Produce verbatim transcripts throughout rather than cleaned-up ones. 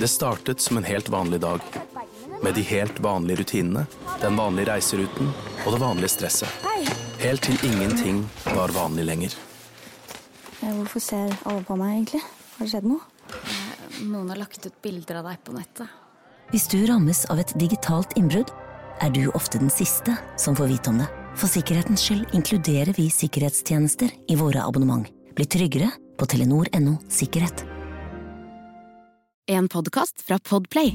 Det startet som en helt vanlig dag, med de helt vanlige rutinene, den vanlige reiseruten og det vanlige stresset. Helt til ingenting var vanlig lenger. Hvorfor ser alle på meg egentlig? Har det skjedd noe? Noen har lagt ut bilder av deg på nettet. Hvis du rammes av et digitalt innbrudd, er du ofte den siste som får vite om det. For sikkerhetens skyld inkluderer vi sikkerhetstjenester i våre abonnement. Bli tryggere på telenor punktum no sikkerhet. En podcast fra Podplay.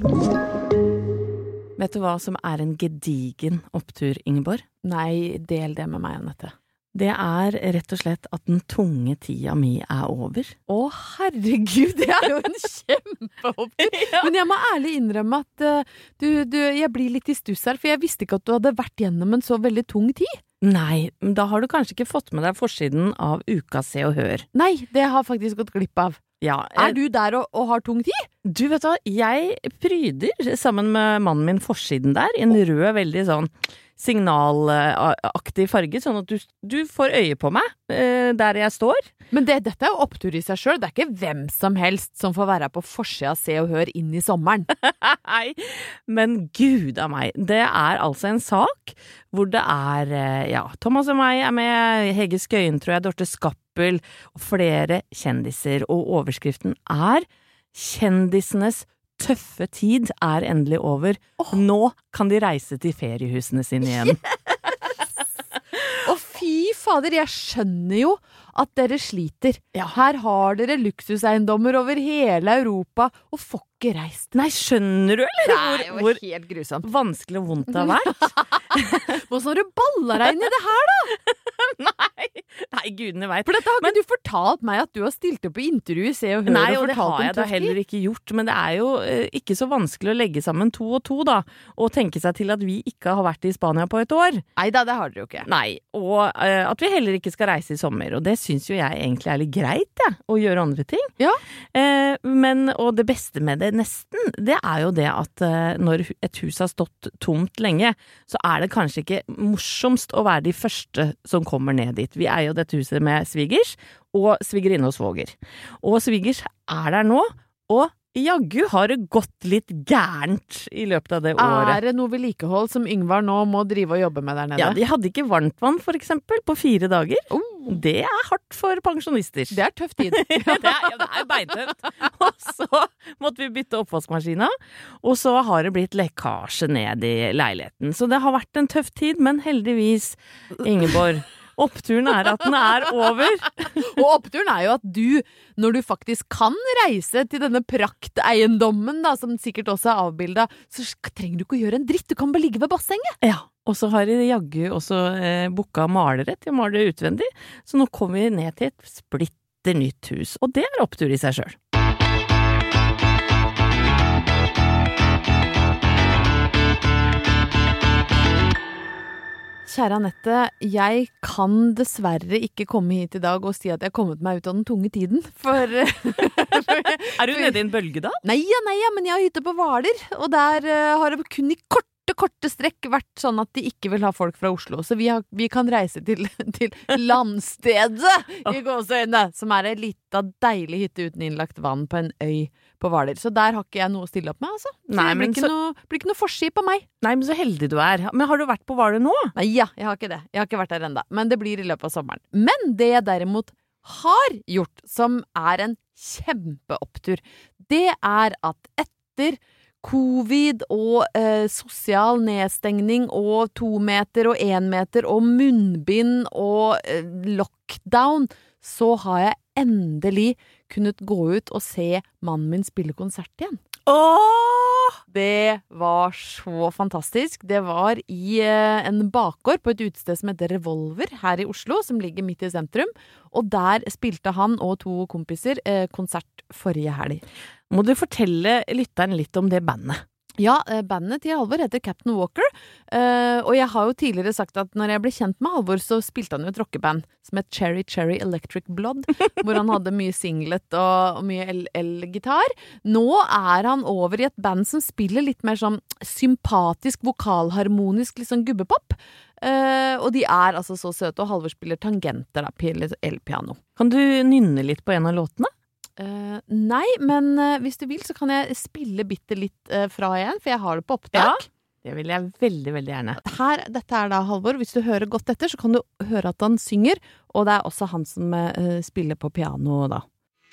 Vet du hva som er en gedigen opptur, Ingeborg? Nei, del det med meg, Annette. Det er rett og slett at den tunge tida mi er over. Å, herregud, det er jo en kjempeopptur. Ja. Men jeg må ærlig innrømme at uh, du, du, jeg blir litt i stuss her, for jeg visste ikke at du hadde vært gjennom en så veldig tung tid. Nei, da har du kanskje ikke fått med deg forsiden av Uka Se og Hør. Nei, det har faktisk gått glipp av. Ja, er du der og, og har tung tid? Du vet hva, jeg pryder sammen med mannen min forsiden der, i en rød, veldig sånn signalaktig farge, sånn at du, du får øye på meg eh, der jeg står. Men det, dette er jo opptur i seg selv, det er ikke hvem som helst som får være på forsida Se og Hør inn i sommeren. Nei, men gud av meg, det er altså en sak hvor det er, ja, Thomas og meg er med, Hege Skøyen, tror jeg, Dorte Skappel og flere kjendiser, og overskriften er kjendisenes tøffe tid er endelig over. Oh. Nå kan de reise til feriehusene sine igjen. Yes! Og fy fader, jeg skjønner jo at dere sliter. Ja. Her har dere luksuseiendommer over hele Europa og får ikke reist. Nei, skjønner du, eller? Det er jo hvor, helt grusomt. Vanskelig og vondt det har vært. Hvordan har du ballet deg inn i det her, da? Nei, nei, gudene vet. For dette har ikke du fortalt meg at du har stilt opp i intervju i Se og Hør. Nei, og, og det har jeg da heller ikke gjort, men det er jo eh, ikke så vanskelig å legge sammen to og to da, og tenke seg til at vi ikke har vært i Spania på et år. Nei da, det har dere jo ikke. Nei, og eh, at vi heller ikke skal reise i sommer, og det synes jo jeg egentlig er litt greit, ja, å gjøre andre ting. Ja. Eh, men, og det beste med det nesten, det er jo det at eh, når et hus har stått tomt lenge, så er det kanskje ikke morsomst å være de første som kommer ned dit. Vi er jo dette huset med svigers, og svigerinne og svoger. Og svigers er der nå, og jaggu har det gått litt gærent i løpet av det året. Er det noe vedlikehold som Yngvar nå må drive og jobbe med der nede? Ja, de hadde ikke varmtvann for eksempel på fire dager. Oh. Det er hardt for pensjonister. Det er tøff tid. det, er, ja, det er beintøft. Og så måtte vi bytte oppvaskmaskina, og så har det blitt lekkasje ned i leiligheten. Så det har vært en tøff tid, men heldigvis, Ingeborg, oppturen er at den er over. Og oppturen er jo at du, når du faktisk kan reise til denne prakteiendommen, da, som sikkert også er avbildet, så trenger du ikke å gjøre en dritt. Du kan bare ligge ved bassenget. Ja, og så har de jaggu også eh, booka malere til å male det utvendig, så nå kommer vi ned til et splitter nytt hus, og det er opptur i seg selv. Kjære Annette, jeg kan dessverre ikke komme hit i dag og si at jeg har kommet meg ut av den tunge tiden, for... Er du nede i en bølge da? Nei, ja, nei, ja, men jeg har hytte på Hvaler, og der uh, har det kun i korte, korte strekk vært sånn at de ikke vil ha folk fra Oslo, så vi, har, vi kan reise til, til landstedet i Gåsøyene, som er en liten deilig hytte uten innlagt vann på en øy på Hvaler. Så der har ikke jeg noe å stille opp med, altså. Så Nei, det blir ikke, så... noe, blir ikke noe forski på meg. Nei, men så heldig du er. Men har du vært på Hvaler nå? Nei, ja, jeg har ikke det. Jeg har ikke vært der enda. Men det blir i løpet av sommeren. Men det jeg derimot har gjort, som er en kjempeopptur, det er at etter covid og eh, sosial nedstengning og to meter og en meter og munnbind og eh, lockdown, så har jeg endelig kunnet gå ut og se mannen min spille konsert igjen. Åh! Det var så fantastisk. Det var i eh, en bakgård på et utested som heter Revolver her i Oslo, som ligger midt i sentrum. Og der spilte han og to kompiser eh, konsert forrige helg. Må du fortelle lytteren litt om det bandet? Ja, bandet til Halvor heter Captain Walker, uh, og jeg har jo tidligere sagt at når jeg ble kjent med Halvor, så spilte han jo et rockeband som het Cherry Cherry Electric Blood, hvor han hadde mye singlet og, og mye el-gitar. Nå er han over i et band som spiller litt mer sånn sympatisk, vokalharmonisk, litt sånn gubbepop, uh, og de er altså så søte, og Halvor spiller tangenter da, på el-piano. Kan du nynne litt på en av låtene? Uh, nei, men uh, hvis du vil så kan jeg spille bitte litt uh, fra igjen, for jeg har det på opptak. Ja, det vil jeg veldig, veldig gjerne. Her, dette er da Halvor. Hvis du hører godt etter, så kan du høre at han synger, og det er også han som uh, spiller på piano da.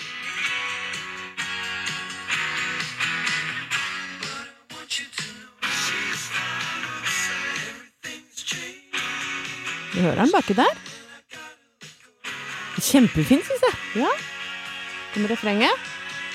Du hører han baki der? Kjempefint, synes jeg. Ja. Kommer refrenget.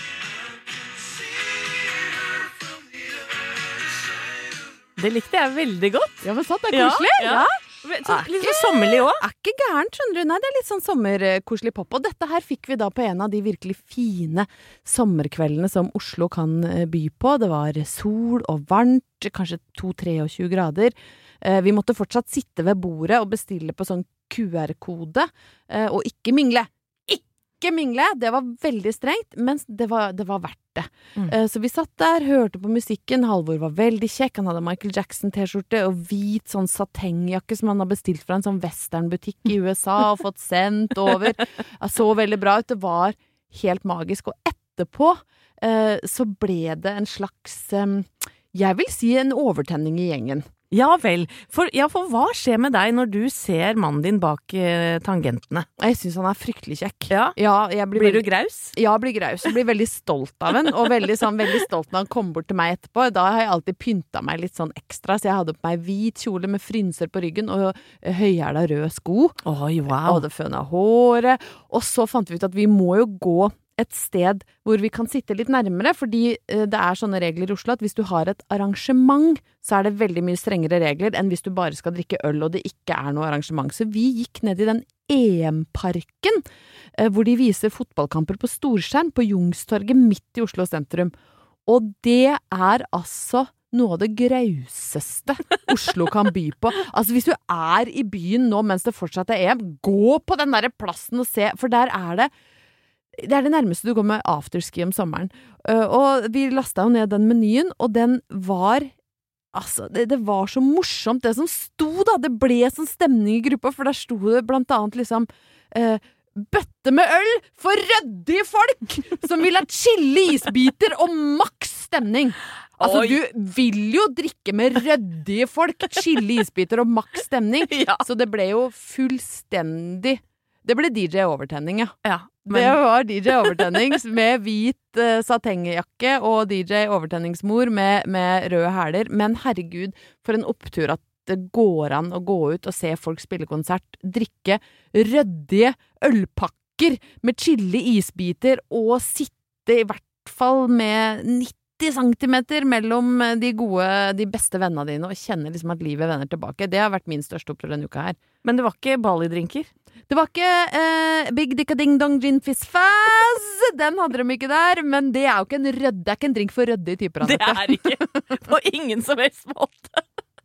Det likte jeg veldig godt. Ja, men sant, det er koselig. Ja, ja. Så, litt sånn sommerlig også. Er ikke gærent, skjønner du. Nei, det er litt sånn sommerkoselig pop. Og dette her fikk vi da på en av de virkelig fine sommerkveldene som Oslo kan by på. Det var sol og varmt, kanskje to til tjuetre grader. Vi måtte fortsatt sitte ved bordet og bestille på sånn Q R-kode, og ikke mingle. Ikke mingle! Det var veldig strengt, men det var, det var verdt det. Mm. Så vi satt der, hørte på musikken, Halvor var veldig kjekk, han hadde Michael Jackson-t-skjorte og hvit sånn satengjakke som han har bestilt fra en sånn westernbutikk i U S A og fått sendt over. Det så veldig bra ut, det var helt magisk. Og etterpå eh, så ble det en slags, eh, jeg vil si en overtenning i gjengen. Ja vel, for, ja, for hva skjer med deg når du ser mannen din bak eh, tangentene? Jeg synes han er fryktelig kjekk. Ja, ja jeg blir, blir veldig, du graus? Ja, jeg blir graus. Jeg blir veldig stolt av en, og veldig, sånn, veldig stolt når han kom bort til meg etterpå. Da har jeg alltid pyntet meg litt sånn ekstra, så jeg hadde på meg hvit kjole med frynser på ryggen og høyhæla røde sko. Oi, wow. Og hadde fønet håret. Og så fant vi ut at vi må jo gå et sted hvor vi kan sitte litt nærmere, fordi det er sånne regler i Oslo at hvis du har et arrangement, så er det veldig mye strengere regler enn hvis du bare skal drikke øl og det ikke er noe arrangement. Så vi gikk ned i den E M-parken, hvor de viser fotballkamper på storskjerm på Youngstorget midt i Oslo sentrum. Og det er altså noe av det grauseste Oslo kan by på. Altså hvis du er i byen nå mens det fortsatt er E M, gå på den der plassen og se, for der er det Det er det nærmeste du går med afterski om sommeren. Uh, og vi lastet jo ned den menyen, og den var, altså, det, det var så morsomt, det som sto da, det ble sånn stemning i gruppa, for der sto det blant annet liksom, uh, bøtte med øl for røddige folk, som vil ha chili isbiter og maks stemning. Altså, Oi. Du vil jo drikke med røddige folk, chili isbiter og maks stemning, ja. Så det ble jo fullstendig, det ble D J-overtenning, ja. Ja. Men... Det var D J-overtenning med hvit uh, satengjakke og D J-overtenningsmor med, med røde hæler. Men herregud, for en opptur at det går an å gå ut og se folk spille konsert, drikke røddige ølpakker med chili isbiter og sitte i hvert fall med nitti centimeter mellom de gode, de beste vennene dine og kjenne liksom at livet vender tilbake. Det har vært min største opptur denne uka her. Men det var ikke Bali-drinker? Det var ikke eh, Big Dicka Ding Dong Gin Fizz Fazz. Den hadde de ikke der, men det er jo ikke en rød, det er ikke en drink for rødde typer. Det er ikke på ingen som helst måte.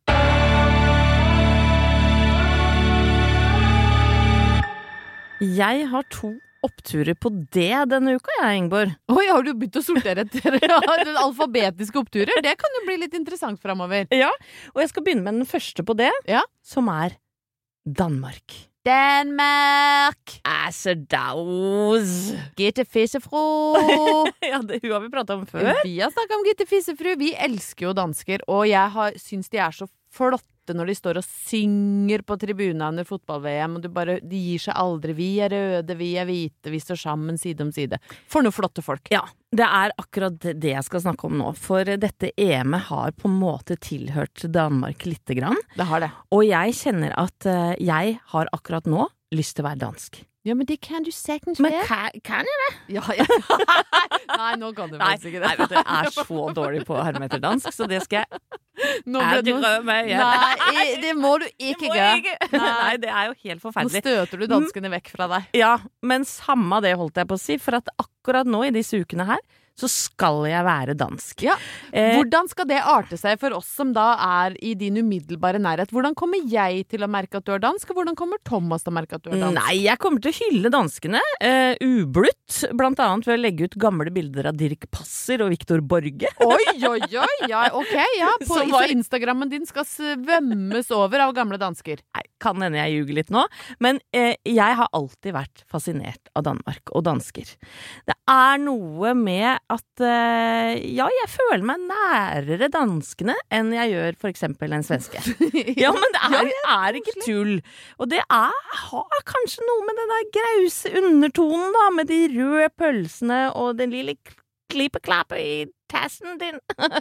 Jeg har to oppturer på det denne uka, jeg, Ingeborg. Oi, har du begynt å sortere etter ja, alfabetiske oppturer? Det kan jo bli litt interessant fremover. Ja, og jeg skal begynne med den første på det, ja. Som er Danmark. Danmark! Assedaus! Gitte Fissefro! Ja, det, hun har vi pratet om før. Vi har snakket om Gitte Fissefru. Vi elsker jo dansker, og jeg har, synes de er så flotte når de står og synger på tribunen under fotball-V M, og de, bare, de gir seg aldri. Vi er røde, vi er hvite, vi står sammen side om side. For noen flotte folk. Ja, det er akkurat det jeg skal snakke om nå, for dette E M-et har på en måte tilhørt Danmark lite grann. Det har det. Og jeg kjenner at uh, jeg har akkurat nå lyst til å være dansk. Ja, men det kan du sekkens Men kan, kan jeg det? Ja, ja. Nei, nå kan du faktisk ikke det. Nei, vet du, jeg er så dårlig på å herme etter dansk, så det skal jeg nå ble jeg drømme meg igjen. Nei, det må du ikke gjøre. Nei. Nei, det er jo helt forferdelig. Nå støter du danskene vekk fra deg. Ja, men samme det holdt jeg på å si, for at akkurat nå i disse ukene her, så skal jeg være dansk. Ja. Hvordan skal det arte seg for oss som da er i din umiddelbare nærhet? Hvordan kommer jeg til å merke at du er dansk, og hvordan kommer Thomas til å merke at du er dansk? Nei, jeg kommer til å hylle danskene, uh, ublutt, blant annet ved å legge ut gamle bilder av Dirk Passer og Victor Borge. Oi, oi, oi, ja, ok, ja. På, var... Så Instagrammen din skal svømmes over av gamle dansker. Nei, kan hende jeg ljuger litt nå, men eh, jeg har alltid vært fascinert av Danmark og dansker. Det er noe med at eh, ja, jeg føler meg nærere danskene enn jeg gjør for eksempel en svenske. Ja, men det er, er ikke tull. Og det er, har kanskje noe med den der grause undertonen da, med de røde pølsene og den lille klippe-klappe i tassen din.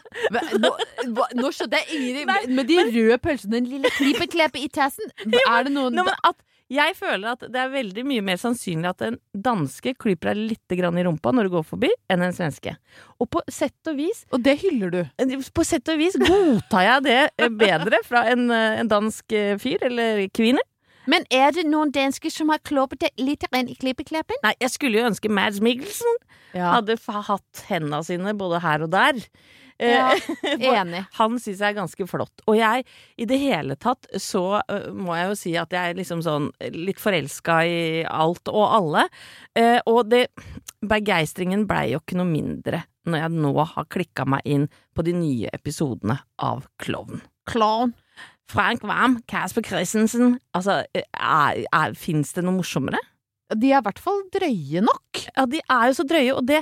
nå, nå skjønte jeg Ingrid, med de røde pølsene, den lille klippe-klappe i tassen, er det noen... Nå, men at jeg føler at det er veldig mye mer sannsynlig at en danske klyper deg litt grann i rumpa når du går forbi, enn en svenske. Og på sett og vis... Og det hyller du? På sett og vis godtar jeg det bedre fra en, en dansk fyr eller kvinne. Men er det noen dansker som har kloppet det litt i klippeklappen? Nei, jeg skulle jo ønske Mads Mikkelsen ja. hadde hatt hendene sine både her og der. Ja, enig. Han synes jeg er ganske flott. Og jeg, i det hele tatt, så uh, må jeg jo si at jeg er liksom sånn litt forelsket i alt og alle. Uh, og det, begeistringen ble jo ikke noe mindre når jeg nå har klikket meg inn på de nye episodene av Klovn. Klovn? Frank Hvam, Kasper Christensen, altså, er, er, finnes det noe morsommere? De er i hvert fall drøye nok. Ja, de er jo så drøye, og det,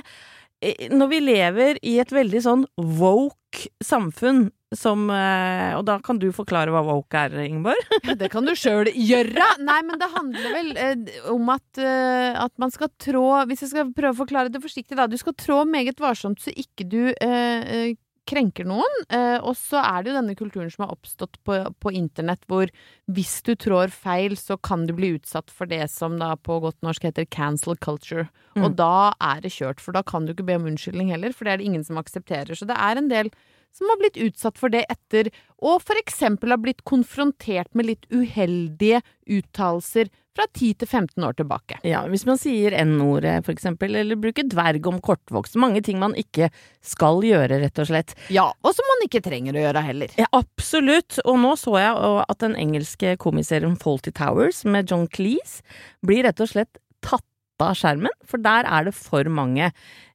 når vi lever i et veldig sånn woke samfunn, som, og da kan du forklare hva woke er, Ingeborg? Ja, det kan du selv gjøre. Nei, men det handler vel eh, om at, eh, at man skal trå, hvis jeg skal prøve å forklare det forsiktig da, du skal trå meget varsomt så ikke du eh, krenker noen, eh, og så er det jo denne kulturen som har oppstått på, på internett, hvor hvis du trår feil, så kan du bli utsatt for det som da på godt norsk heter cancel culture, mm. og da er det kjørt, for da kan du ikke be om unnskyldning heller, for det er det ingen som aksepterer, så det er en del som har blitt utsatt for det etter, og for eksempel har blitt konfrontert med litt uheldige uttalelser fra ti til femten år tilbake. Ja, hvis man sier N-ordet for eksempel, eller bruker dverg om kortvokst, mange ting man ikke skal gjøre, rett og slett. Ja, og som man ikke trenger å gjøre heller. Ja, absolutt. Og nå så jeg at den engelske komiserien Fawlty Towers med John Cleese blir rett og slett tatt av skjermen, for der er det for mange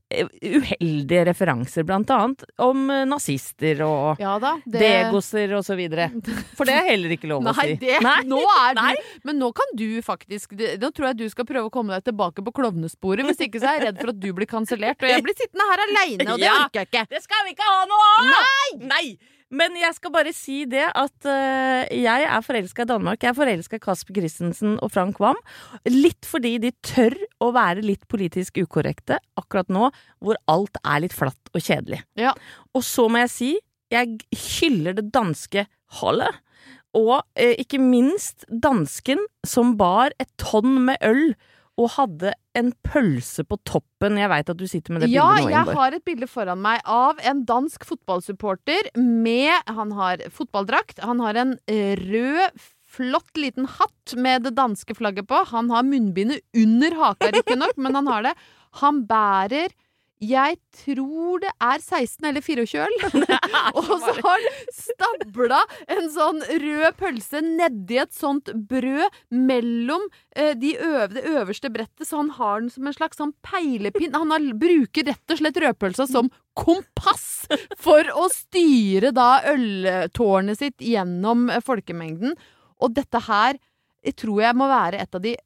uheldige referanser, blant annet om nazister og ja da, det... degoser og så videre. For det er heller ikke lov å Nei, si. Det... Nei, nå er Nei. du... Men nå kan du faktisk... Nå tror jeg du skal prøve å komme deg tilbake på klovnesporet, hvis ikke så er jeg redd for at du blir kansellert, og jeg blir sittende her alene, og det ja, orker jeg ikke. Det skal vi ikke ha noe av! Nei! Nei! Men jeg skal bare si det at uh, jeg er forelsket i Danmark. Jeg er forelsket i Kasper Christensen og Frank Hvam. Litt fordi de tør å være litt politisk ukorrekte akkurat nå, hvor alt er litt flatt og kjedelig. Ja. Og så må jeg si, jeg hyller det danske holdet. Og uh, ikke minst dansken som bar et tonn med øl og hadde en pølse på toppen. Jeg vet at du sitter med det ja, bildet nå, Ingeborg. Ja, jeg har et bilde foran meg av en dansk fotballsupporter med, han har fotballdrakt, han har en rød, flott liten hatt med det danske flagget på, han har munnbindet under haka, ikke nok, men han har det. Han bærer, jeg tror det er seksten eller fireogtjue øl, og så har han stabla en sånn rød pølse nedi et sånt brød mellom eh, de øv, det øverste brettet, så han har den som en slags sånn peilepinn. Han har, bruker rett og slett rødpølsa som kompass for å styre da øltårnet sitt gjennom folkemengden. Og dette her, jeg tror jeg må være et av de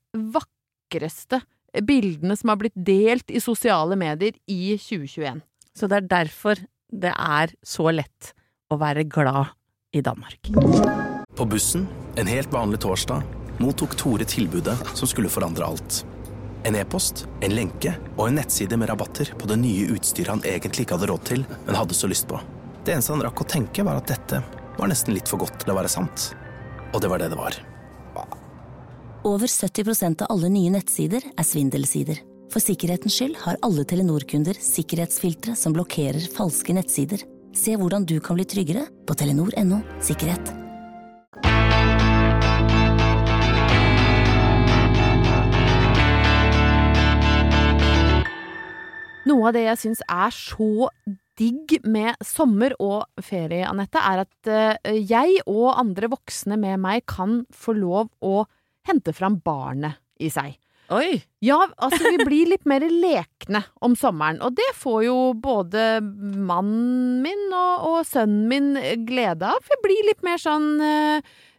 vakreste bildene som har blitt delt i sosiale medier i tjue tjueen. Så det er derfor det er så lett å være glad i Danmark. På bussen, en helt vanlig torsdag, mottok Tore tilbudet som skulle forandre alt. En e-post, en lenke og en nettside med rabatter på det nye utstyret han egentlig ikke hadde råd til, men hadde så lyst på. Det eneste han rakk å tenke var at dette var nesten litt for godt til å være sant. Og det var det det var. Over sytti prosent av alle nye nettsider er svindelsider. For sikkerhetens skyld har alle Telenor-kunder sikkerhetsfiltre som blokkerer falske nettsider. Se hvordan du kan bli tryggere på telenor punktum no sikkerhet. Noe av det jeg synes er så digg med sommer og ferie, Annette, er at uh, jeg og andre voksne med meg kan få lov å hente fram barnet i seg. Oi! Ja, altså vi blir litt mer lekne om sommeren, og det får jo både mannen min og, og sønnen min glede av. Vi blir litt mer sånn uh,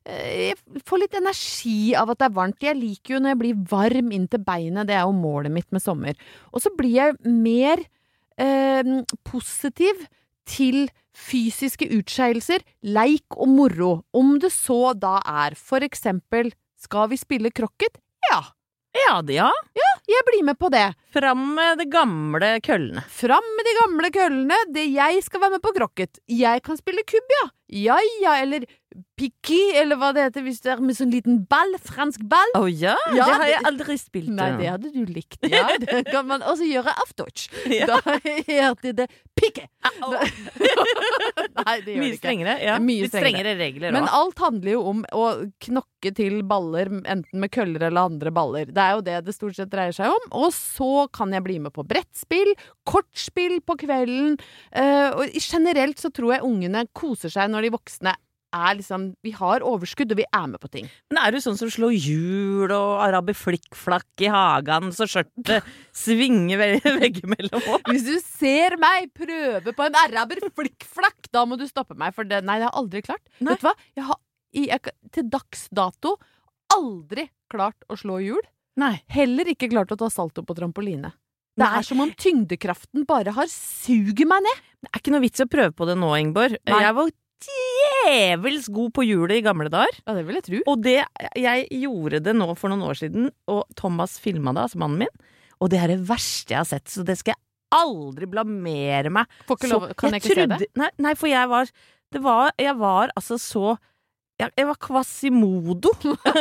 jeg får litt energi av at det er varmt. Jeg liker jo når jeg blir varm inn til beinet, det er jo målet mitt med sommer. Og så blir jeg mer eh, positiv til fysiske utskeielser, leik og moro. Om det så da er for eksempel, skal vi spille krokket? Ja. Ja, det, ja. Ja, jeg blir med på det. Fram med de gamle køllene. Fram med de gamle køllene. Det jeg skal være med på krokket. Jeg kan spille kubb, ja. Ja, ja, eller piqué, eller hva det heter, hvis det er med sånn liten ball, fransk ball. Å ja, Ja, det har jeg det- aldri spilt. Nei, det hadde du likt. Ja, det kan man også gjøre auf Deutsch. Da heter det piqué. Nei, det gjør det Mye ikke. strengere, ja. Mye Litt strengere. strengere regler Men også. alt handler jo om å knokke til baller, enten med køller eller andre baller. Det er jo det det stort sett dreier seg om. Og så kan jeg bli med på brettspill, kortspill på kvelden. Uh, og generelt så tror jeg ungene koser seg når de voksne er liksom, vi har overskudd, og vi er med på ting. Men er du sånn som slår hjul og araber flikkflakk i hagen, så skjørtet svinger ve- veggimellom også? Hvis du ser meg prøve på en araber flikkflakk, da må du stoppe meg, for det, nei, det har jeg aldri klart. Nei. Vet du hva? Jeg har i, jeg, til dags dato aldri klart å slå hjul. Nei. Heller ikke klart å ta salto på trampoline. Det Nei. er som om tyngdekraften bare har suget meg ned. Det er ikke noe vits å prøve på det nå, Ingeborg. Nei. Jeg var djevels god på hjulet i gamle dager. Ja, det vil jeg tro. Og det, jeg gjorde det nå for noen år siden, og Thomas filmet det, altså mannen min. Og det er det verste jeg har sett, så det skal jeg aldri blamere meg. Får ikke Så lov, kan jeg, ikke trodde, se det? Nei, nei, for jeg var, det var, jeg var altså så, jeg, jeg var Quasimodo.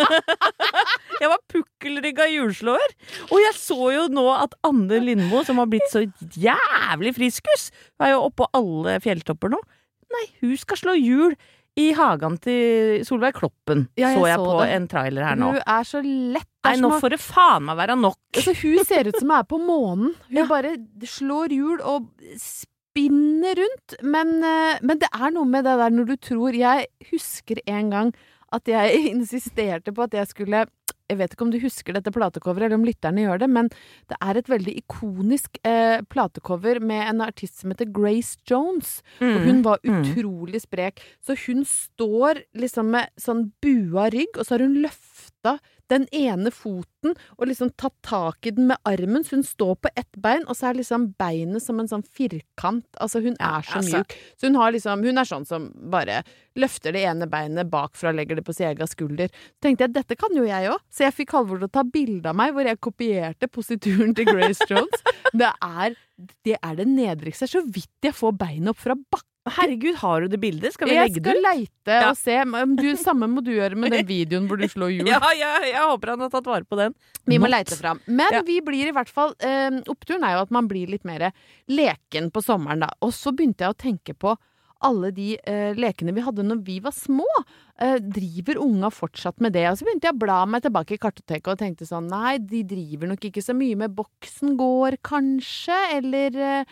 Jeg var pukkelrygga hjulslåer. Og jeg så jo nå at Anne Lindmo, som har blitt så jævlig friskus, er jo oppå alle fjelltopper nå. Nei, hun skal slå hjul i hagen til Solveig Kloppen, Ja, jeg så jeg så på det. en trailer her nå. Hun er så lett. Det Nei, er nå som å- får det faen meg være nok. altså, hun ser ut som hun er på månen. Hun Ja. bare slår hjul og spinner rundt. Men, eh, men det er noe med det der når du tror. Jeg husker en gang at jeg insisterte på at jeg skulle, jeg vet ikke om du husker dette platecoveret, eller om lytterne gjør det, men det er et veldig ikonisk eh, platecover med en artist som heter Grace Jones. Og hun var Mm. utrolig sprek. Så hun står liksom med sånn bua rygg, og så har hun løfta den ene foten og liksom tatt tak i den med armen, så hun står på ett bein, og så er liksom beinet som en sånn firkant. Altså, hun er så altså. mjuk. Så hun har liksom, hun er sånn som bare løfter det ene beinet bakfra og legger det på sin egen skulder. Så tenkte jeg, dette kan jo jeg også. Så jeg fikk Halvor til å ta bilde av meg, hvor jeg kopierte posituren til Grace Jones. Det er det, er det nedrigste. Så vidt jeg får beinet opp fra bakken. Herregud, har du det bildet? Skal vi Jeg legge det skal ut? leite Ja. og se. Men du, samme må du gjøre med den videoen hvor du slår hjul. Ja, ja, jeg håper han har tatt vare på den. Vi må Not. leite fram. Men Ja. vi blir i hvert fall eh, oppturen er jo at man blir litt mer leken på sommeren, da. Og så begynte jeg å tenke på alle de eh, lekene vi hadde når vi var små. Eh, driver unga fortsatt med det? Og så begynte jeg å bla meg tilbake i kartoteket og tenkte sånn, nei, de driver nok ikke så mye med boksen går, kanskje, eller eh,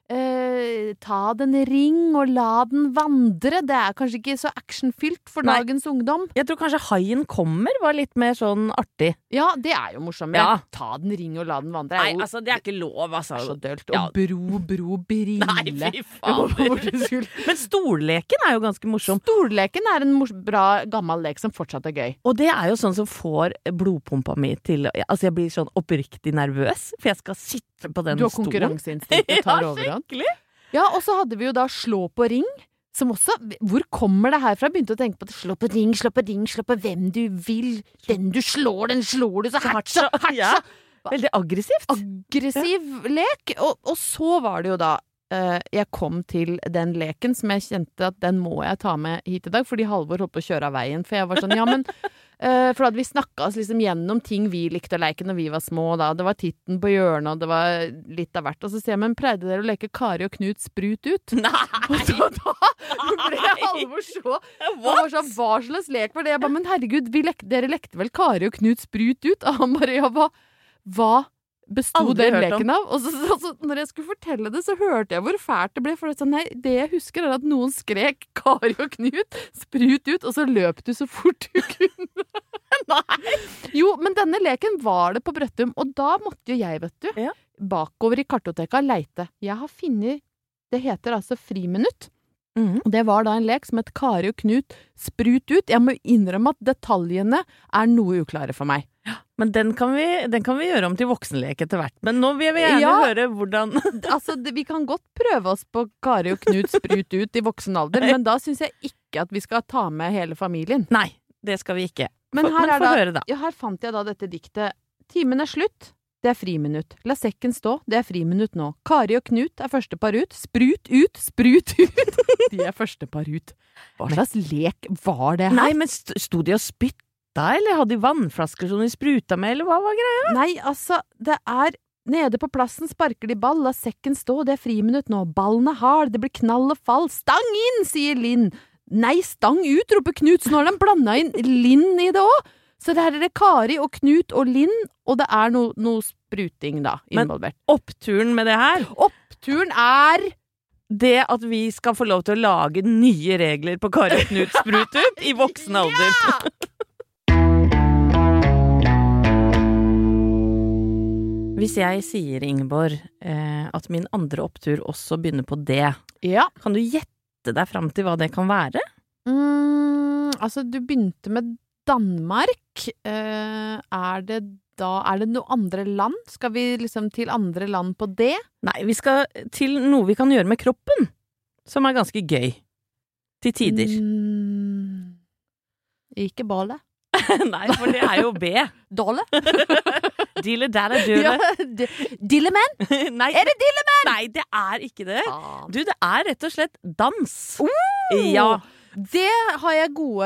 Eh, ta den ring og la den vandre. Det er kanskje ikke så actionfylt for Nei. dagens ungdom. Jeg tror kanskje Haien kommer var litt mer sånn artig. Ja, det er jo morsommere. Ja. Ta den ring og la den vandre. Nei, er jo altså, det er ikke lov, altså. det er så dølt. Og Ja. bro, bro, brille. Nei, fy faen. Hvor du skulle- Men stolleken er jo ganske morsom. Storleken er en mors bra gammel lek som fortsatt er gøy. Og det er jo sånn som får blodpumpa mi til Altså, jeg blir sånn oppriktig nervøs, for jeg skal sitte på den Du har stolen. konkurranseinstinkt og tar Ja, overhånd. skikkelig. Ja, og så hadde vi jo da slå på ring. Som også, hvor kommer det her fra? Jeg begynte å tenke på det. Slå på ring, slå på ring, slå på hvem du vil. Den du slår, den slår du så hardt, så hardt, Ja. så Veldig aggressivt. aggressiv lek. Og, og så var det jo da eh, jeg kom til den leken som jeg kjente at den må jeg ta med hit i dag, fordi Halvor holdt på å kjøre av veien. For jeg var sånn, ja, men eh, for da hadde vi snakka oss liksom gjennom ting vi likte å leke når vi var små. Da. Det var Titten på hjørnet, og det var litt av hvert. Og så sier jeg, men pleide dere å leke Kari og Knut sprut ut? Nei! Og så da ble Halvor så Han var sånn, hva slags lek var det? Jeg bare, men herregud, vi lek, dere lekte vel Kari og Knut sprut ut? Og han bare, ja, hva, hva besto Aldri den hørt om. leken av? Og så, så, så når jeg skulle fortelle det, så hørte jeg hvor fælt det ble. For det, er sånn, nei, det jeg husker er at noen skrek Kari og Knut sprut ut, og så løp du så fort du kunne. Nei. Jo, men denne leken var det på Brøttum, og da måtte jo jeg, vet du, Ja. bakover i kartoteka leite. Jeg har funnet, det heter altså friminutt. Mm. Og det var da en lek som het Kari og Knut sprut ut. Jeg må innrømme at detaljene er noe uklare for meg. Men den kan, vi, den kan vi gjøre om til voksenlek etter hvert. Men nå vil jeg gjerne Ja. høre hvordan Altså, det, vi kan godt prøve oss på Kari og Knut sprut ut i voksen alder, men da synes jeg ikke at vi skal ta med hele familien. Nei, det skal vi ikke. Men For- her, men er få da, høre da. Ja, her fant jeg da dette diktet. Timen er slutt, det er friminutt. La sekken stå, det er friminutt nå. Kari og Knut er første par ut. Sprut ut, sprut ut. De er første par ut. Hva slags lek var det her? Nei, men st sto de og spytta, eller hadde de vannflasker som de spruta med, eller hva var greia? Nei, altså, det er nede på plassen sparker de ball, la sekken stå, det er friminutt nå. Ballen er hard, det blir knall og fall. Stang inn, sier Linn. Nei, stang ut, roper Knut, så nå har de blanda inn Linn i det også. Så det her er det Kari og Knut og Linn, og det er noe, noe spruting da, Men- involvert. Oppturen med det her, Oppturen er det at vi skal få lov til å lage nye regler på Kari og Knut sprut ut i voksen alder. Hvis jeg sier, Ingeborg, eh, at min andre opptur også begynner på det, Ja. kan du gjette deg fram til hva det kan være? Mm, altså, du begynte med Danmark. Eh, er det da Er det noe andre land? Skal vi liksom til andre land på det? Nei, vi skal til noe vi kan gjøre med kroppen, som er ganske gøy. Til tider. Mm, ikke balle. Nei, for det er jo B. Dåle? Dille, dalle, døle. Ja, d- Dillemenn? Nei, Er det Dillemenn? nei, det er ikke det. Ah. Du, det er rett og slett dans. Oh! Ja. Det har jeg gode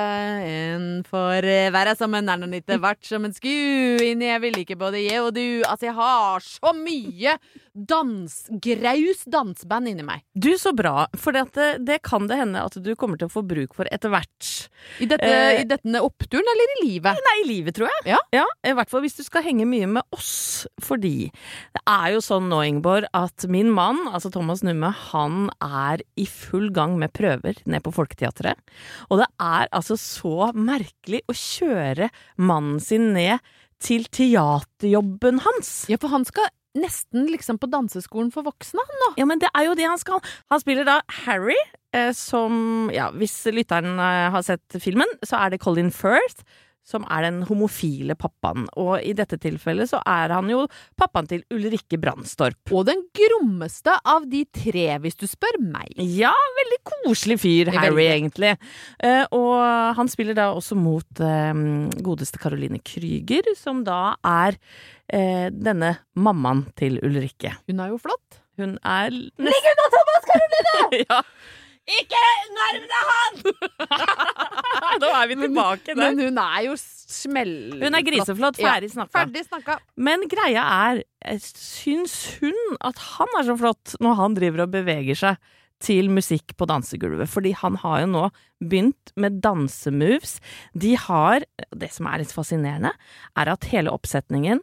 en for være som en nærnonitte, vært som en sku inni jeg vil ikke både jeg og du. Altså, jeg har så mye dans, graus dansband inni meg. Du, så bra. For det, det kan det hende at du kommer til å få bruk for etter hvert. I, dette, Eh. i denne oppturen eller i livet? Nei, i livet, tror jeg. Ja. I hvert fall hvis du skal henge mye med oss. Fordi det er jo sånn nå, Ingeborg, at min mann, altså Thomas Numme, han er i full gang med prøver ned på Folketeatret. Og det er altså så merkelig å kjøre mannen sin ned til teaterjobben hans. Ja, for han skal nesten liksom på danseskolen for voksne, han nå. Ja, men det er jo det han skal. Han spiller da Harry, eh, som, ja, hvis lytteren eh, har sett filmen, så er det Colin Firth, som er den homofile pappaen. Og i dette tilfellet så er han jo pappaen til Ulrikke Brandstorp. Og den grommeste av de tre, hvis du spør meg. Ja, veldig koselig fyr, Veldig. Harry, egentlig. Eh, og han spiller da også mot eh, godeste Caroline Krüger, som da er eh, denne mammaen til Ulrikke. Hun er jo flott. Hun er Ligg unna Thomas, Caroline! Ja. Ikke nærm deg han! Da er vi tilbake der. Men hun er jo smell... Hun er griseflott, ferdig Ja, snakka. ferdig snakka. Men greia er, jeg syns hun at han er så flott når han driver og beveger seg til musikk på dansegulvet, fordi han har jo nå begynt med dansemoves. De har, det som er litt fascinerende, er at hele oppsetningen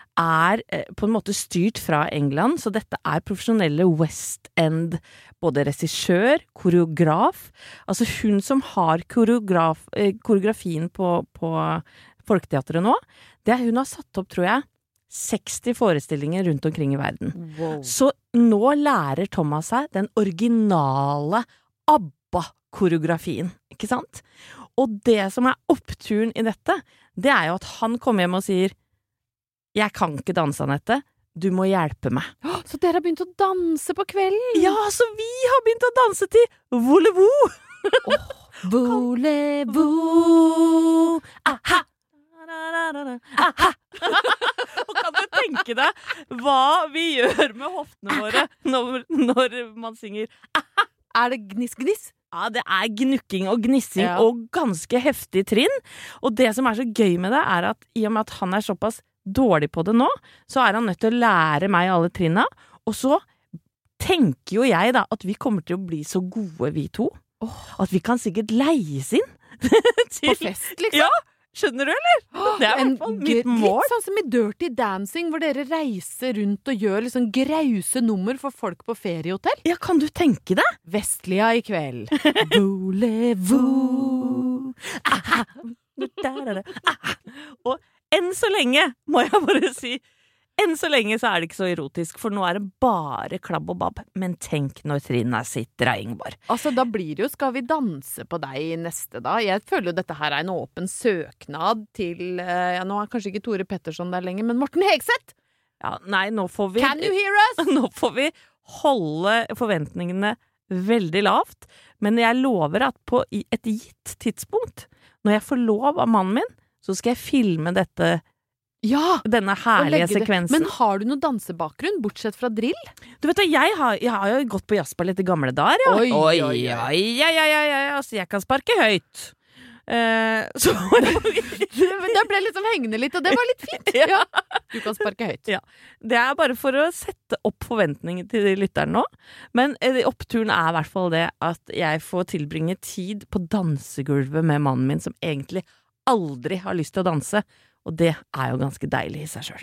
er eh, på en måte styrt fra England, så dette er profesjonelle West End, både regissør, koreograf, altså hun som har koreograf, eh, koreografien på, på Folketeatret nå, det er hun har satt opp, tror jeg, seksti forestillinger rundt omkring i verden. Wow. Så nå lærer Thomas seg den originale ABBA-koreografien, ikke sant? Og det som er oppturen i dette, det er jo at han kommer hjem og sier «Jeg kan ikke danse, Annette. Du må hjelpe meg». Så dere har begynt å danse på kvelden? Ja, så vi har begynt å danse til Volevo! Volevo. Aha! Aha! Og kan du tenke deg hva vi gjør med hoftene våre når, når man synger Er det gniss-gniss? Ja, det er gnukking og gnissing Ja. og ganske heftig trinn. Og det som er så gøy med det, er at i og med at han er såpass dårlig på det nå, så er han nødt til å lære meg alle trinna. Og så tenker jo jeg da at vi kommer til å bli så gode, vi to. At vi kan sikkert leies inn. På fest, liksom? Ja, skjønner du, eller? Det er i En hvert fall gr- mitt mål. Litt sånn som i Dirty Dancing, hvor dere reiser rundt og gjør liksom grause nummer for folk på feriehotell. Ja, kan du tenke deg? Vestlia i kveld. Volevo. Aha. Og enn så lenge må jeg bare si enn så lenge så er det ikke så erotisk, for nå er det bare klabb og babb. Men tenk når trinnet sitter av Ingeborg. Altså, da blir det jo Skal vi danse på deg neste da? Jeg føler jo dette her er en åpen søknad til, ja, nå er kanskje ikke Tore Petterson der lenger, men Morten Hegseth! Ja, nei, nå får vi Can you hear us? Nå får vi holde forventningene veldig lavt, men jeg lover at på et gitt tidspunkt, når jeg får lov av mannen min, så skal jeg filme dette, ja, denne herlige sekvensen. Men har du noe dansebakgrunn, bortsett fra drill? Du vet da, jeg har, jeg har jo gått på jazzballett i gamle dager, ja. Oi, oi, oi. Ja, ja, ja, ja, ja, altså jeg kan sparke høyt. Uh, så det ble liksom hengende litt, og det var litt fint. Ja. Du kan sparke høyt. Ja. Det er bare for å sette opp forventninger til lytteren nå. Men uh, oppturen er i hvert fall det at jeg får tilbringe tid på dansegulvet med mannen min, som egentlig aldri har lyst til å danse. Og det er jo ganske deilig i seg selv.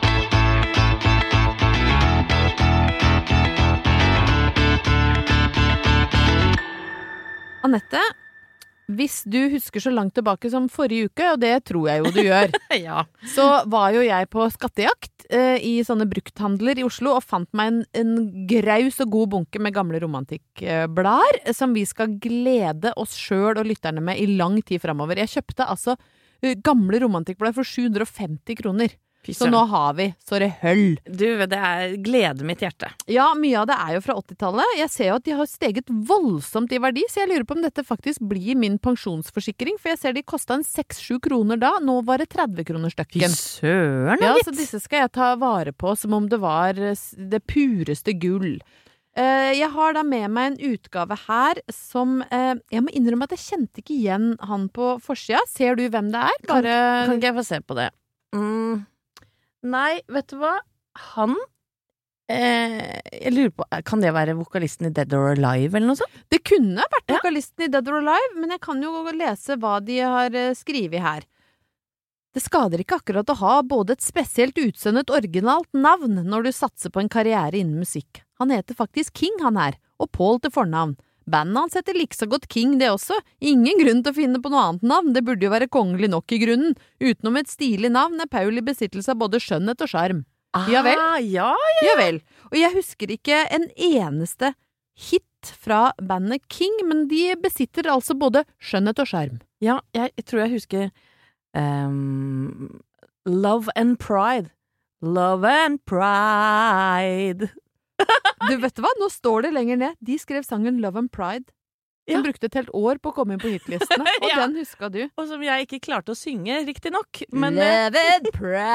Annette, hvis du husker så langt tilbake som forrige uke, og det tror jeg jo du gjør, ja. Så var jo jeg på skattejakt eh, i sånne brukthandler i Oslo og fant meg en, en graus og god bunke med gamle romantikkblader eh, som vi skal glede oss selv og lytterne med i lang tid fremover. Jeg kjøpte altså uh, gamle romantikkblader for sju hundre og femti kroner. Så nå har vi, så det høll. Du, det er glede mitt hjerte. Ja, mye av det er jo fra åttitallet. Jeg ser jo at de har steget voldsomt i verdi, så jeg lurer på om dette faktisk blir min pensjonsforsikring, for jeg ser de kostet en seks sju kroner da, nå var det tretti kroner stykken. Fy søren, ja, gitt. Så disse skal jeg ta vare på som om det var det pureste gull. Jeg har da med meg en utgave her som, jeg må innrømme at jeg kjente ikke igjen han på forsida. Ser du hvem det er? Bare... Kan, kan ikke jeg få se på det? Mm. Nei, vet du hva? Han eh, Jeg lurer på, kan det være vokalisten i Dead or Alive eller noe sånt? Det kunne vært ja. vokalisten i Dead or Alive, men jeg kan jo lese hva de har skrevet her. Det skader ikke akkurat å ha både et spesielt utseende og et originalt navn når du satser på en karriere innen musikk. Han heter faktisk King, han her, og Paul til fornavn. Bandet hans heter like så godt King det også. Ingen grunn til å finne på noe annet navn, det burde jo være kongelig nok i grunnen. Utenom et stilig navn er Paul i besittelse av både skjønnhet og skjerm. Ah, ja vel? Ja, ja. Ja vel. Og jeg husker ikke en eneste hit fra bandet King, men de besitter altså både skjønnhet og skjerm. Ja, jeg, jeg tror jeg husker um, Love and Pride. Love and Pride. Du vet hva, nå står det lenger ned. De skrev sangen Love and Pride, som ja. brukte et helt år på å komme inn på hitlistene, og ja. den huska du. Og som jeg ikke klarte å synge riktig nok. Men, Love and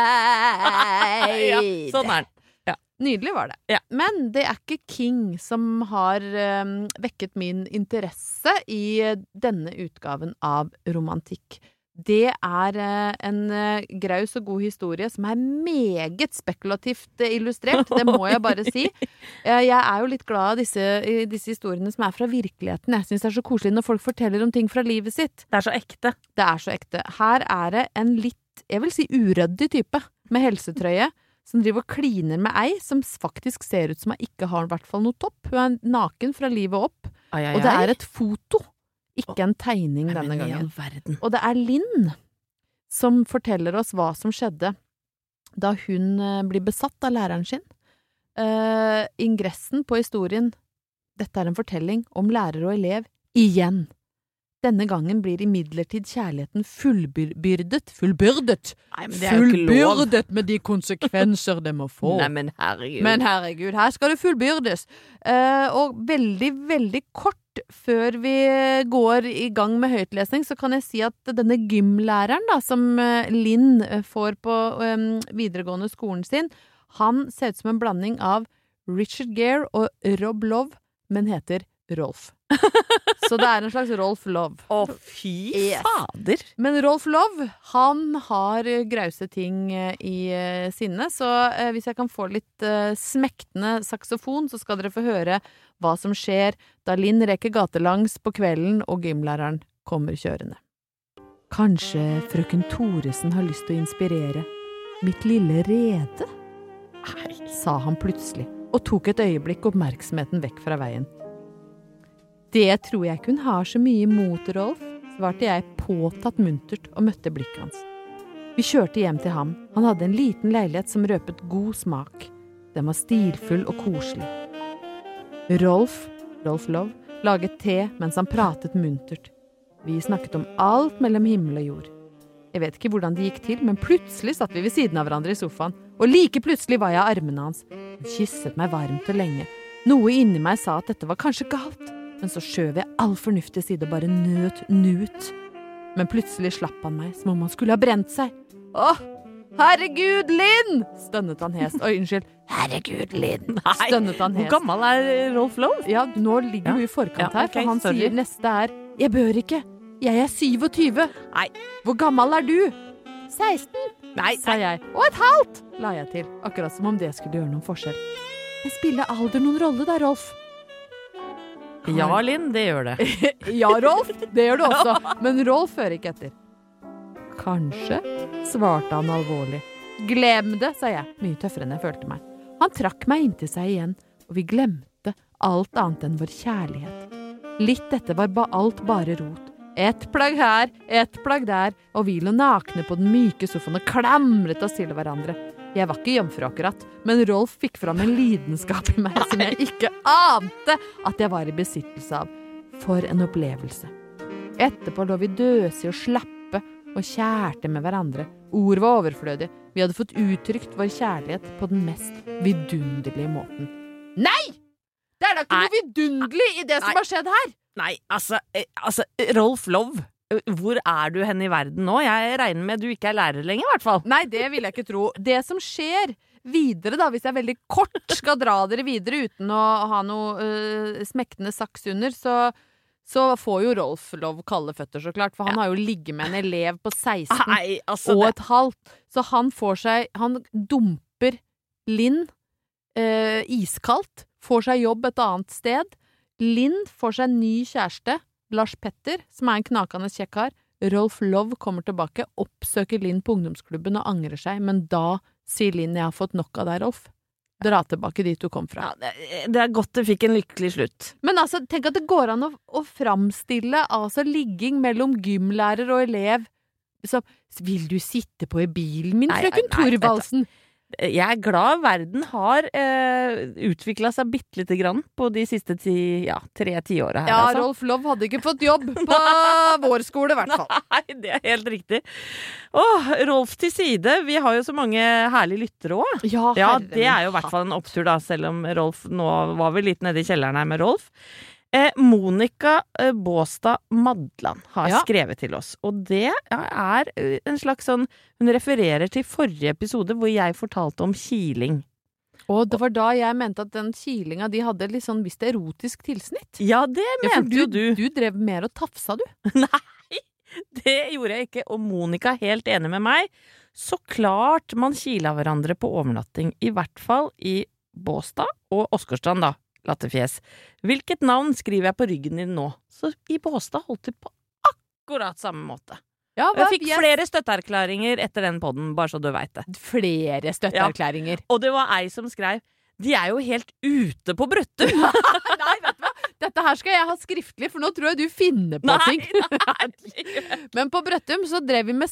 Pride. Ja, sånn er den. Ja. Nydelig var det. Ja. Men det er ikke King som har um, vekket min interesse i denne utgaven av romantikk. Det er uh, en uh, graus og god historie som er meget spekulativt uh, illustrert, det må jeg bare si. Uh, jeg er jo litt glad av disse, uh, disse historiene som er fra virkeligheten. Jeg synes det er så koselig når folk forteller om ting fra livet sitt. Det er så ekte. Det er så ekte. Her er det en litt, jeg vil si uryddig type, med helsetrøye, som driver og kliner med ei, som faktisk ser ut som hun ikke har i hvert fall noe topp. Hun er naken fra livet opp, ai, ai, og det ai. er et foto. Ikke en tegning Nei, denne men, gangen. verden. Og det er Linn som forteller oss hva som skjedde da hun uh, blir besatt av læreren sin. Uh, ingressen på historien, dette er en fortelling om lærer og elev igjen. Denne gangen blir imidlertid kjærligheten fullbyrdet, fullbyrdet, Nei, men det er jo ikke lov. fullbyrdet med de konsekvenser det må få. Nei, men herregud. Men herregud, her skal det fullbyrdes. Uh, og veldig, veldig kort før vi går i gang med høytlesning, så kan jeg si at denne gymlæreren da, som uh, Linn får på um, videregående skolen sin, han ser ut som en blanding av Richard Gere og Rob Love, men heter Rolf. Så det er en slags Rolf Love. Å, fy Yes. fader. Men Rolf Love, han har grause ting i sinne, så eh, hvis jeg kan få litt eh, smektende saksofon, så skal dere få høre hva som skjer da Linn reker gatelangs på kvelden og gymlæreren kommer kjørende. Kanskje frøken Thoresen har lyst til å inspirere mitt lille rede? Hei, sa han plutselig, og tok et øyeblikk oppmerksomheten vekk fra veien. Det tror jeg ikke hun har så mye imot, Rolf, svarte jeg påtatt muntert og møtte blikket hans. Vi kjørte hjem til ham. Han hadde en liten leilighet som røpet god smak. Den var stilfull og koselig. Rolf, Rolf Love, laget te mens han pratet muntert. Vi snakket om alt mellom himmel og jord. Jeg vet ikke hvordan det gikk til, men plutselig satt vi ved siden av hverandre i sofaen, og like plutselig var jeg i armene hans. Han kysset meg varmt og lenge. Noe inni meg sa at dette var kanskje galt, men så skjøv jeg all fornuftige side og bare nøt nut. Men plutselig slapp han meg, som om han skulle ha brent seg. Åh, herregud, Linn! Stønnet han hest. Oi, unnskyld. Herregud, Linn! Stønnet han hest. Hvor gammel er Rolf Love? Ja, nå ligger Ja. du i forkant Ja, her, ok, for han sorry. sier neste er Jeg bør ikke, jeg er sytjue. Nei. Hvor gammel er du? seksten, Nei, sa jeg. Og et halvt, la jeg til, akkurat som om det skulle gjøre noen forskjell. Men spiller alder noen rolle da, Rolf? Ja, Linn, det gjør det. Ja, Rolf, det gjør du også, men Rolf hører ikke etter. Kanskje, svarte han alvorlig. Glem det, sa jeg, mye tøffere enn jeg følte meg. Han trakk meg inntil seg igjen, og vi glemte alt annet enn vår kjærlighet. Litt dette var ba alt bare rot. Et plagg her, et plagg der, og vi lå nakne på den myke sofaen og klamret oss til hverandre. Jeg var ikke jomfru akkurat, men Rolf fikk fram en lidenskap i meg som jeg ikke ante at jeg var i besittelse av. For en opplevelse. Etterpå lå vi døsig og slappe og kjærte med hverandre. Ord var overflødige. Vi hadde fått uttrykt vår kjærlighet på den mest vidunderlige måten. Nei! Det er da ikke noe vidunderlig i det som har skjedd her! Nei, altså, eh, altså Rolf Love, eh, hvor er du hen i verden nå? Jeg regner med du ikke er lærer lenger, i hvert fall. Nei, det vil jeg ikke tro. Det som skjer videre da, hvis jeg veldig kort skal dra dere videre uten å ha noe uh, smekkende saks under, så, så får jo Rolf Love kalde føtter, så klart, for han Ja. har jo ligget med en elev på seksten Nei, altså og det, et halvt. Så han får seg, han dumper Linn uh, iskaldt, får seg jobb et annet sted. Linn får seg en ny kjæreste, Lars Petter, som er en knakende kjekk kar. Rolf Love kommer tilbake, oppsøker Linn på ungdomsklubben og angrer seg, men da sier Linn, jeg har fått nok av deg, Rolf. Dra tilbake dit du kom fra. ja, det, det er godt det fikk en lykkelig slutt. Men altså, tenk at det går an å, å framstille altså ligging mellom gymlærer og elev. Så, vil du sitte på i bilen min, Nei, frøken nei, vet du. Thorvaldsen? Jeg er glad verden har eh, utviklet seg bitte lite grann på de siste ti, ja, tre tiårene her. Ja, altså. Rolf Love hadde ikke fått jobb på vår skole, i hvert fall. Nei, det er helt riktig. Åh, Rolf til side. Vi har jo så mange herlige lyttere også. Ja, Ja, herre det er jo i min hvert fall en opptur da, selv om Rolf nå var vi litt nede i kjelleren her med Rolf. Eh, Monica eh, Båstad Madland har Ja. skrevet til oss, og det er eh, en slags sånn, hun refererer til forrige episode hvor jeg fortalte om kiling. Og det var da jeg mente at den kilinga, de hadde litt sånn visst erotisk tilsnitt. Ja, det Ja, for mente jo du. Du drev mer og tafsa, du. Nei, det gjorde jeg ikke, og Monica er helt enig med meg. Så klart man kila hverandre på overnatting, i hvert fall i Båstad og Åsgårdstrand da, latterfjes. Hvilket navn skriver jeg på ryggen din nå? Så i Båstad holdt det på akkurat samme måte. Ja, Jeg fikk flere støtteerklæringer etter den podden, bare så du vet det. flere støtteerklæringer. Og det var ei som skrev, de er jo helt ute på Brøttum. Nei, vet du hva? Dette her skal jeg ha skriftlig, for nå tror jeg du finner på Nei, ting. nei. Men på Brøttum så drev vi med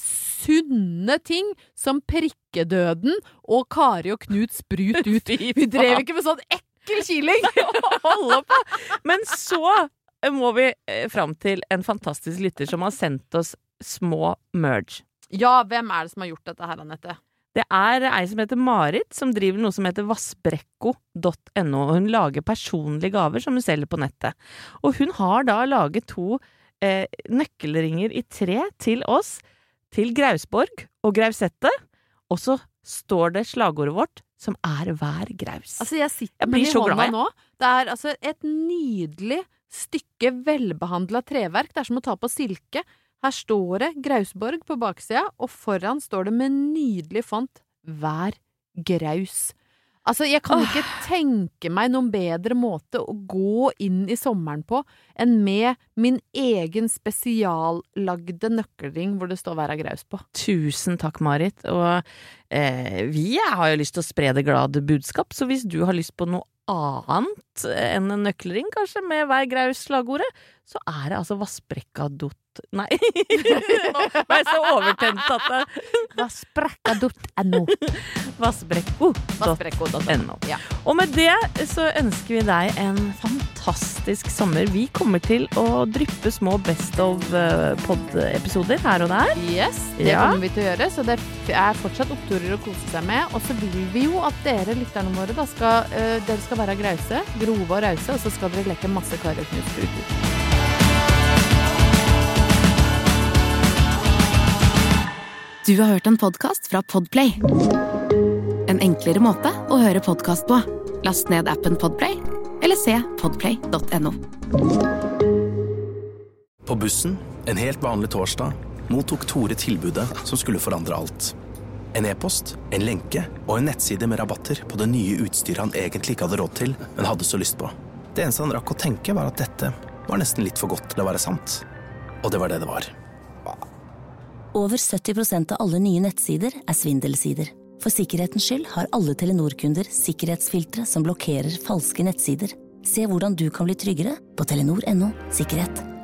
sunne ting, som prikkedøden og Kari og Knut sprut ut. Fy Vi drev faen. ikke med sånn ekkel kiling. Holde på. Men så må vi eh, fram til en fantastisk lytter som har sendt oss små merge. Ja, hvem er det som har gjort dette her, Annette? Det er ei som heter Marit, som driver noe som heter vassbrekko punktum no, og hun lager personlige gaver som hun selger på nettet. Og hun har da laget to eh, nøkkelringer i tre til oss, til Grausborg og Grausette, og så står det slagordet vårt, som er hver graus. Altså, jeg sitter Jeg med blir den i så hånda glad, jeg. nå. Det er altså et nydelig stykke velbehandlet treverk. Det er som å ta på silke. Her står det Grausborg på baksida, og foran står det med nydelig font hver graus. Altså, jeg kan ikke tenke meg noen bedre måte å gå inn i sommeren på enn med min egen spesiallagde nøkkelring hvor det står hver graus på. Tusen takk, Marit. Og eh, vi har jo lyst til å spre det glade budskap, så hvis du har lyst på noe annet enn en nøkkelring, kanskje med hver graus slagordet, så er det altså vassbrekka punktum dot... Nei, nå var jeg så overtent at det... Vassbrekka dot no. Vassbrekko Vassbrekko dot no. Ja. Og med det så ønsker vi deg en fantastisk sommer. Vi kommer til å dryppe små best of pod-episoder her og der. Yes, det Ja. kommer vi til å gjøre, så det er fortsatt oppturer å kose seg med. Og så vil vi jo at dere, lytterne våre, da skal, uh, dere skal være grause, grove og rause, og så skal dere leke masse karreknusspruter. Du har hørt en podcast fra Podplay. En enklere måte å høre podcast på. Last ned appen Podplay, eller se podplay dot no. På bussen, en helt vanlig torsdag, mottok Tore tilbudet som skulle forandre alt. En e-post, en lenke og en nettside med rabatter på det nye utstyret han egentlig ikke hadde råd til, men hadde så lyst på. Det eneste han rakk å tenke var at dette var nesten litt for godt til å være sant. Og det var det det var. Over sytti prosent av alle nye nettsider er svindelsider. For sikkerhetens skyld har alle Telenor-kunder sikkerhetsfiltre som blokkerer falske nettsider. Se hvordan du kan bli tryggere på telenor punktum no sikkerhet.